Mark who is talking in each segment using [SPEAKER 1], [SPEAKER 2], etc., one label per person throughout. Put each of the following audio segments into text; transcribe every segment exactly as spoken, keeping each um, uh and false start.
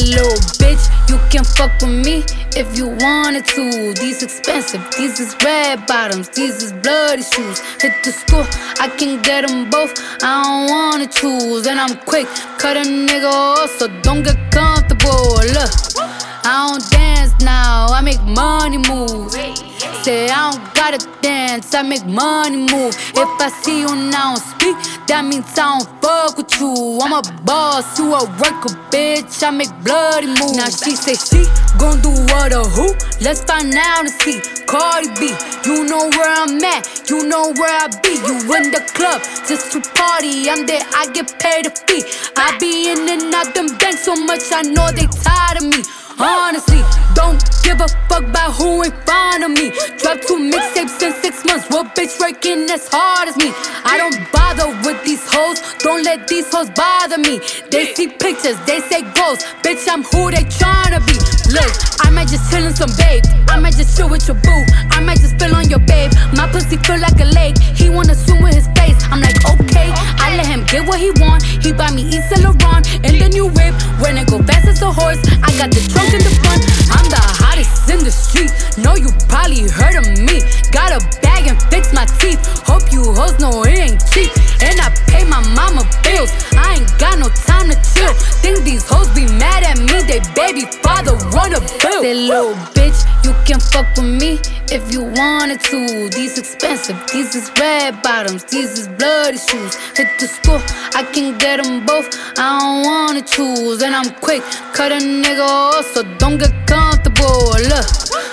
[SPEAKER 1] little bitch, you can fuck with me if you wanted to. These expensive, these is red bottoms, these is bloody shoes. Hit the store, I can get them both, I don't wanna choose. And I'm quick, cut a nigga off, so don't get comfortable. Look, I don't dance now, I make money move. Say I don't gotta dance, I make money move. If I see you now speak, that means I don't fuck with you. I'm a boss, you a worker, bitch, I make bloody moves. Now she say she gon' do what or who? Let's find out and see. Cardi B, you know where I'm at, you know where I be. You in the club just to party, I'm there, I get paid a fee. I be in and out them banks so much, I know they tired of me. Honestly, don't give a fuck about who in front of me. Drop two mixtapes in six months, what bitch working as hard as me? I don't bother with these hoes, don't let these hoes bother me. They see pictures, they say goals, bitch I'm who they tryna be. Look, I might just chill in some babe, I might just chill with your boo, I might just spill on your babe. My pussy feel like a lake, he wanna swim with his face. I'm like okay, I let him get what he want. He buy me Yves Saint Laurent and the new whip. When it go fast as a horse, I got the trunk in the front. I'm the hottest in the street, know you probably heard of me. Got a bag and fix my teeth, hope you hoes know it ain't cheap. And I pay my mama bills, I ain't got no time to chill. Think these hoes be mad at me, they baby father run a bill. Say little bitch, you can fuck with me if you wanted to. These expensive, these is red bottoms, these is bloody shoes. Hit the store, I can get them both, I don't wanna choose. And I'm quick, cut a nigga off, so don't get comfortable. Look,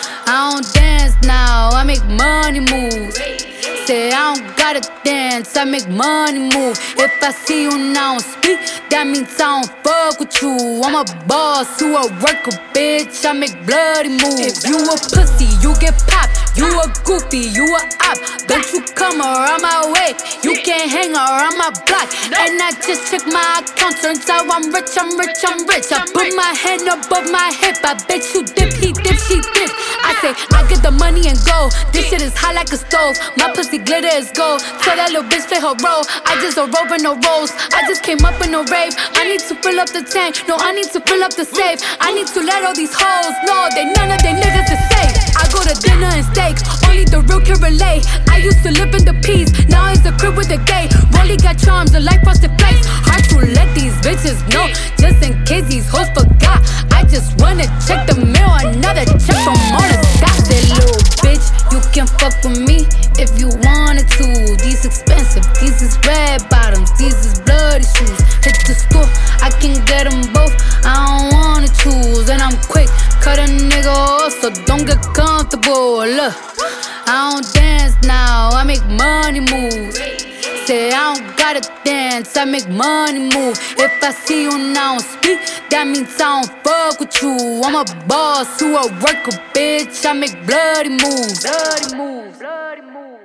[SPEAKER 1] I don't dance now, I make money moves. Say I don't gotta dance, I make money move. If I see you now speak, that means I don't fuck with you. I'm a boss, you a worker, bitch, I make bloody moves. If you a pussy, you get popped. You a goofy, you a op. Don't you come around my way, you can't hang around my block. And I just check my account, turns out I'm rich, I'm rich, I'm rich. I put my hand above my hip, I bet you dip, he dip, she dip. I say, I get the money and go, this shit is hot like a stove. My pussy glitter is gold, tell that little bitch play her role. I just a rope and no rolls, I just came up in a rave. I need to fill up the tank, no I need to fill up the safe. I need to let all these hoes know that none of they niggas is safe. I go to dinner and steak, only the real can relate. I used to live in the peace, now it's the crib with the gay. Rolly got charms, a like frosted flakes. Hard to let these bitches know, just in case these hoes forgot. I just wanna check the mail, another check from all the stocks. That little bitch, you can fuck with me if you wanted to. These expensive, these is red bottoms, these is bloody shoes. Hit the store, I can get them both, I don't wanna choose. And I'm quick, cut a nigga off, so don't get comfortable. Look, I don't dance now, I make money moves. Say I don't gotta dance, I make money move. If I see you now speak, that means I don't fuck with you. I'm a boss, you a worker, bitch, I make bloody moves. Bloody moves, bloody moves.